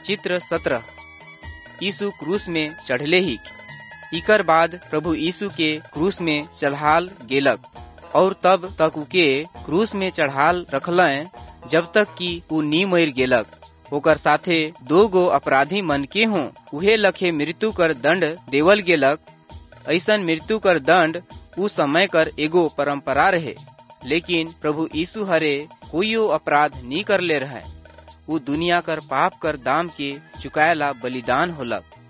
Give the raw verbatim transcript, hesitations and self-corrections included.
चित्र सत्रह। यीशु क्रूस में चढ़ले ही। इकर बाद प्रभु यीशु के क्रूस में चढ़ाल गेलक और तब तक उके क्रूस में चढ़ाल रखलें जब तक कि उ नी मर गेलक। ओकर साथे दो गो अपराधी मन के हों उहे लखे मृत्यु कर दंड देवल गेलक। ऐसन मृत्यु कर दंड उ समय कर एगो परंपरा रहे, लेकिन प्रभु यीशु हरे कोई अपराध नी कर ले रहे। उ दुनिया कर पाप कर दाम के चुकाएला बलिदान होलक।